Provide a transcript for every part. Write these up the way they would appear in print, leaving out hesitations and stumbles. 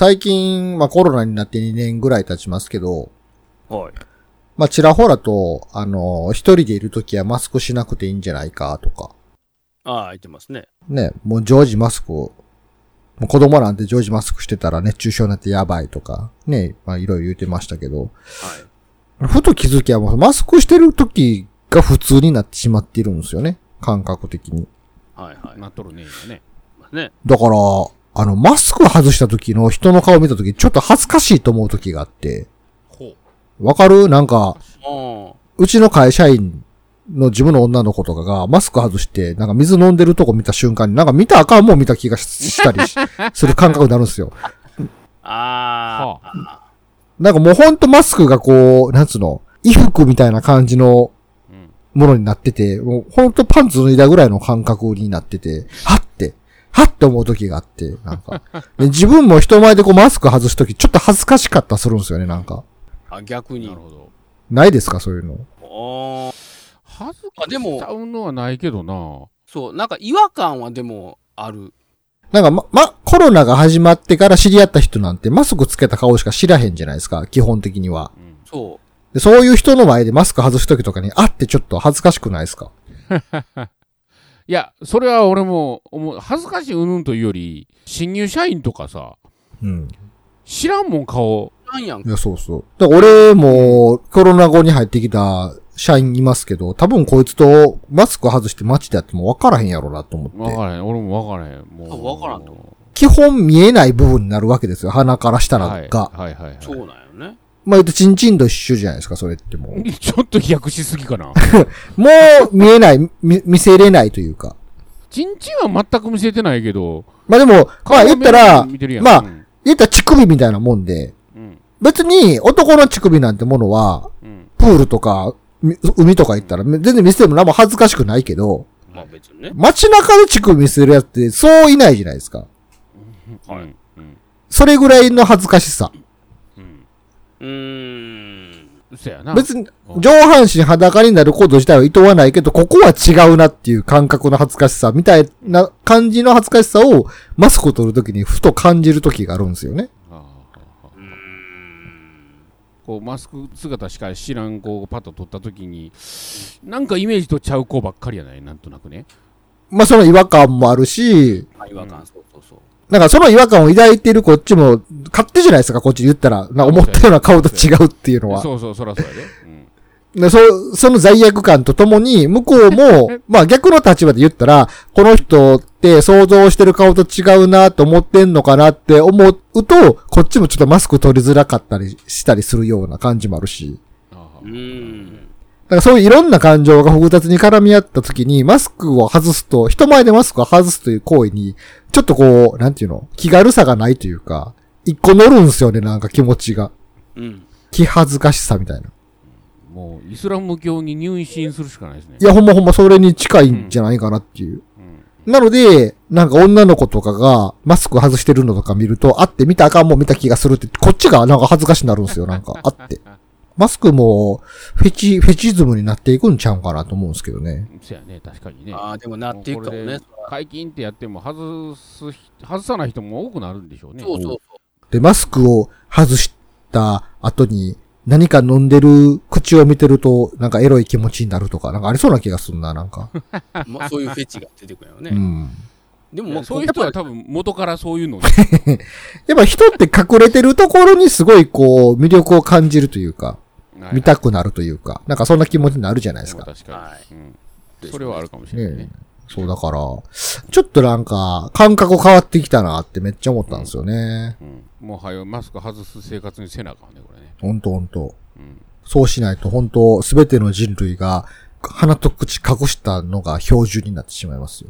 最近、まあコロナになって2年ぐらい経ちますけど、 はい。 まあちらほらと、一人でいるときはマスクしなくていいんじゃないかとか。 ああ、言ってますね。 ね、もう常時マスクを、もう子供なんて常時マスクしてたら熱中症になってやばいとか、ね、まあいろいろ言ってましたけど、 はい。 ふと気づきはもうマスクしてるときが普通になってしまっているんですよね。感覚的に。 はいはい。 なっとるね、今ね。 ね。 だから、マスク外した時の人の顔見た時ちょっと恥ずかしいと思う時があって、 ほわかる？なんか、 あうちの会社員の自分の女の子とかがマスク外して、なんか水飲んでるとこ見た瞬間になんか見たらあかんもん見た気がしたりする感覚になるんですよ。 あ。ああ。 はなんかもうほんとマスクがこう、なんつうの、衣服みたいな感じのうん。 ものになってて、もうほんとパンツ脱いだぐらいの感覚になってて、はって思う時があって、なんか。で自分も人前でこうマスク外す時ちょっと恥ずかしかったりするんですよね、なんか。 あ、逆に。 なるほど。 ないですか、そういうの。 ああ。 恥ずあでもかしちゃうのはないけどな。 そう、なんか違和感はでもある。 なんかコロナが始まってから知り合った人なんてマスクつけた顔しか知らへんじゃないですか、基本的には。 うん。 そでそういう人の前でマスク外す時とかに会ってちょっと恥ずかしくないですか？ いや、それは俺も恥ずかしいうんというより、新入社員とかさ、 うん。 知らんもん顔。 う。なんやんい。や、そうそう。だから俺もコロナ後に入ってきた社員いますけど、多分こいつとマスク外して街でやっても分からへんやろなと思って。 わからへん。俺もわからへん。もう。 わからんと基本見えない部分になるわけですよ。鼻からしたらはい。 が。 はいはいはい。 そうなんよね。 まあ言うとチンチンと一緒じゃないですか、それってもう。 ちょっと飛躍しすぎかな。 もう見えない、見せれないというか。 チンチンは全く見せてないけど。 まあでも、まあ言ったら、 見てるやんまあうん言ったら乳首みたいなもんで、 うん。 別に男の乳首なんてものは、 うん。 プールとか、海とか行ったら全然見せても何も恥ずかしくないけど、 まあ別にね。 街中で乳首見せるやつってそういないじゃないですか。 はいうん。 それぐらいの恥ずかしさ。 うん。 うーん。 そやな。 別に上半身裸になること自体は厭わないけど、ここは違うなっていう感覚の恥ずかしさみたいな感じの恥ずかしさをマスクを取るときにふと感じるときがあるんですよね。 ああうーん。 こうマスク姿しか知らん子をパッと撮った時になんかイメージとちゃう子ばっかりやないなんとなくね。 まあその違和感もあるし、 まあ違和感、そうそうそう。 なんかその違和感を抱いてるこっちも勝手じゃないですか、こっち言ったら。なんか思ったような顔と違うっていうのは。 そうそう、そらそうやで。うん。 でその罪悪感とともに、向こうも、まあ逆の立場で言ったら、この人って想像してる顔と違うなと思ってんのかなって思うと、こっちもちょっとマスク取りづらかったりしたりするような感じもあるし。 あうーん。 だからそういういろんな感情が複雑に絡み合った時に、マスクを外すと、人前でマスクを外すという行為に、ちょっとこう、なんていうの、気軽さがないというか、一個乗るんすよね、なんか気持ちが。 うん。 気恥ずかしさみたいな。 もうイスラム教に入信するしかないですね。 いや、ほんまそれに近いんじゃないかなっていう。 うん。 なので、なんか女の子とかがマスク外してるのとか見ると、あって見たらあかんもん見た気がするって、こっちがなんか恥ずかしになるんですよ、なんか、あって。マスクも、フェチズムになっていくんちゃうかなと思うんですけどね。 そやね、確かにね。 ああ、でもなっていくかもね。 解禁ってやっても外さない人も多くなるんでしょうね。 そうそうそで、マスクを外した後に、何か飲んでる口を見てると、なんかエロい気持ちになるとか、なんかありそうな気がするな、なんか。 う。まあそういうフェチが出てくるよね。 うん。 でもまあそういう人は多分元からそういうので。 やっぱ人って隠れてるところにすごいこう、魅力を感じるというか、見たくなるというか、なんかそんな気持ちになるじゃないですか。 確かに、 はいうん。それはあるかもしれないね。 ねそうだから、ちょっとなんか、感覚変わってきたなってめっちゃ思ったんですよね。 うん。もうはよマスク外す生活にせなあかんね、これね。 ほんとほんと。 うん。 そうしないとほんと、すべての人類が、鼻と口隠したのが標準になってしまいますよ。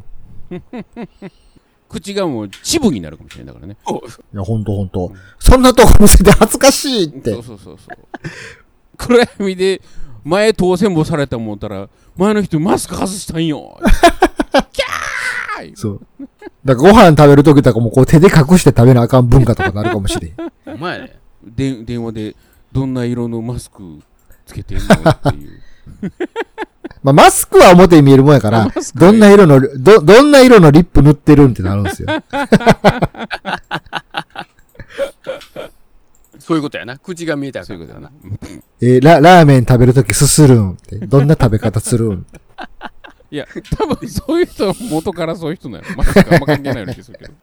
口がもうチブになるかもしれないからね。 いや、ほんとほんと。そんなとこ見せて恥ずかしいって。 そうそうそうそう。暗闇で前当選簿された思ったら、前の人マスク外したんよ。キャーそう。だからご飯食べるときとかもこう手で隠して食べなあかん文化とかなるかもしれん。 お前ね。 電話でどんな色のマスクつけてんのっていう。 まあ、マスクは表に見えるもんやから、どんな色のリップ塗ってるんってなるんですよ。 そういうことやな。口が見えたらそういうことだな。 ラーメン食べるときすするんって。どんな食べ方するんいや、多分そういう人は元からそういう人なの。まあ、あんま関係ないような気がするけど。